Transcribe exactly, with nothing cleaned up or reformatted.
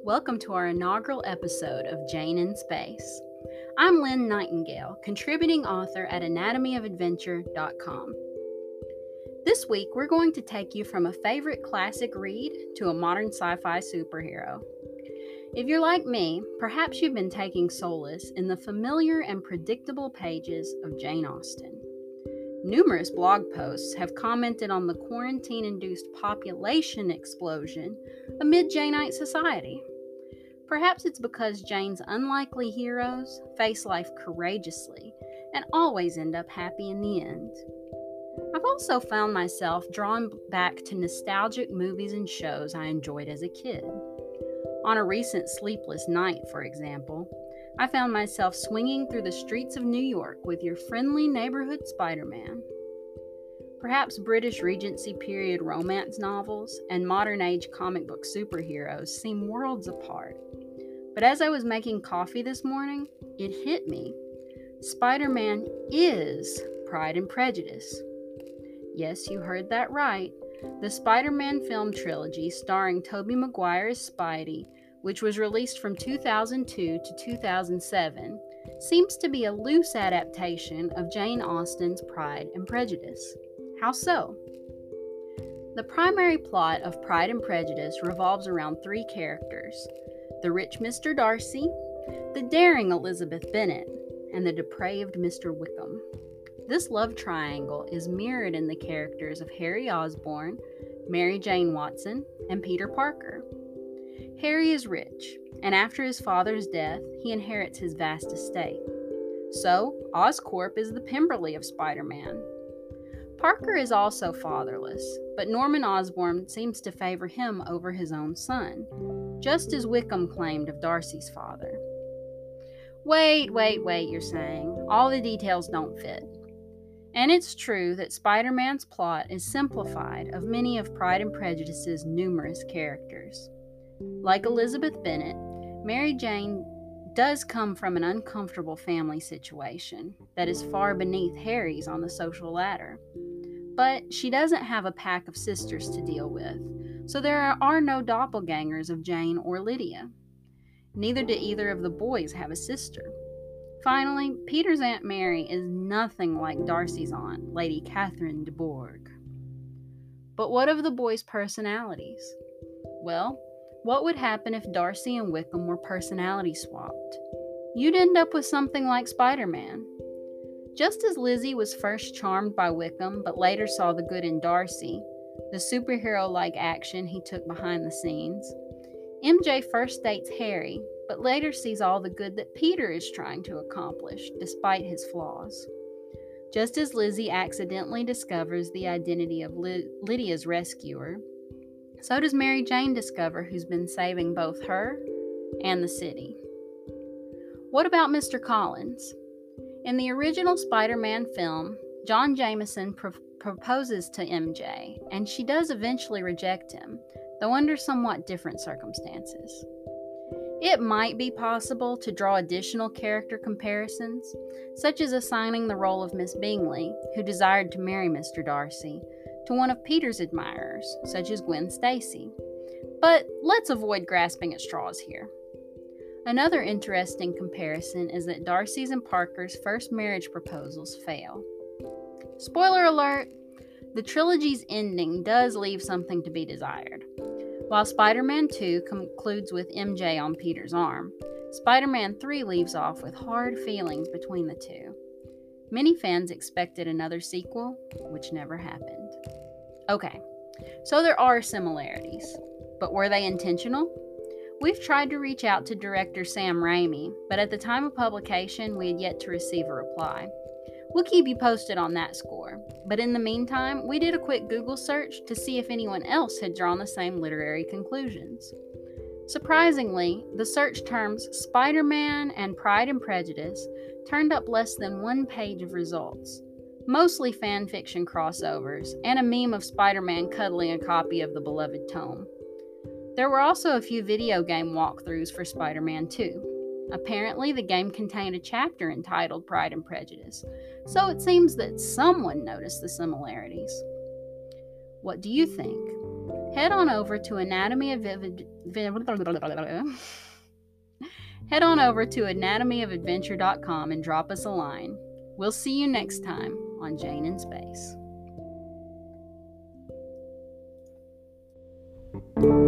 Welcome to our inaugural episode of Jane in Space. I'm Lynn Nightingale, contributing author at anatomy of adventure dot com. This week, we're going to take you from a favorite classic read to a modern sci-fi superhero. If you're like me, perhaps you've been taking solace in the familiar and predictable pages of Jane Austen. Numerous blog posts have commented on the quarantine-induced population explosion amid Janeite society. Perhaps it's because Jane's unlikely heroes face life courageously and always end up happy in the end. I've also found myself drawn back to nostalgic movies and shows I enjoyed as a kid. On a recent sleepless night, for example, I found myself swinging through the streets of New York with your friendly neighborhood Spider-Man. Perhaps British Regency period romance novels and modern-age comic book superheroes seem worlds apart. But as I was making coffee this morning, it hit me. Spider-Man is Pride and Prejudice. Yes, you heard that right. The Spider-Man film trilogy starring Tobey Maguire as Spidey, which was released from two thousand two to two thousand seven, seems to be a loose adaptation of Jane Austen's Pride and Prejudice. How so? The primary plot of Pride and Prejudice revolves around three characters: the rich Mister Darcy, the daring Elizabeth Bennet, and the depraved Mister Wickham. This love triangle is mirrored in the characters of Harry Osborn, Mary Jane Watson, and Peter Parker. Harry is rich, and after his father's death, he inherits his vast estate. So, Oscorp is the Pemberley of Spider-Man. Parker is also fatherless, but Norman Osborn seems to favor him over his own son, just as Wickham claimed of Darcy's father. Wait, wait, wait, you're saying. All the details don't fit. And it's true that Spider-Man's plot is simplified of many of Pride and Prejudice's numerous characters. Like Elizabeth Bennet, Mary Jane does come from an uncomfortable family situation that is far beneath Harry's on the social ladder. But she doesn't have a pack of sisters to deal with, so there are no doppelgangers of Jane or Lydia. Neither do either of the boys have a sister. Finally, Peter's Aunt Mary is nothing like Darcy's aunt, Lady Catherine de Bourgh. But what of the boys' personalities? Well, what would happen if Darcy and Wickham were personality swapped? You'd end up with something like Spider-Man. Just as Lizzie was first charmed by Wickham, but later saw the good in Darcy, the superhero-like action he took behind the scenes, M J first dates Harry, but later sees all the good that Peter is trying to accomplish, despite his flaws. Just as Lizzie accidentally discovers the identity of Ly- Lydia's rescuer, so does Mary Jane discover who's been saving both her and the city. What about Mister Collins? In the original Spider-Man film, John Jameson pro- proposes to M J, and she does eventually reject him, though under somewhat different circumstances. It might be possible to draw additional character comparisons, such as assigning the role of Miss Bingley, who desired to marry Mister Darcy, to one of Peter's admirers, such as Gwen Stacy. But let's avoid grasping at straws here. Another interesting comparison is that Darcy's and Parker's first marriage proposals fail. Spoiler alert, the trilogy's ending does leave something to be desired. While Spider-Man two concludes with M J on Peter's arm, Spider-Man three leaves off with hard feelings between the two. Many fans expected another sequel, which never happened. Okay, so there are similarities, but were they intentional? We've tried to reach out to director Sam Raimi, but at the time of publication, we had yet to receive a reply. We'll keep you posted on that score, but in the meantime, we did a quick Google search to see if anyone else had drawn the same literary conclusions. Surprisingly, the search terms Spider-Man and Pride and Prejudice turned up less than one page of results, mostly fan fiction crossovers, and a meme of Spider-Man cuddling a copy of the beloved tome. There were also a few video game walkthroughs for Spider-Man two. Apparently, the game contained a chapter entitled Pride and Prejudice, so it seems that someone noticed the similarities. What do you think? Head on over to Anatomy of Head on over to anatomy of adventure dot com and drop us a line. We'll see you next time on Jane in Space.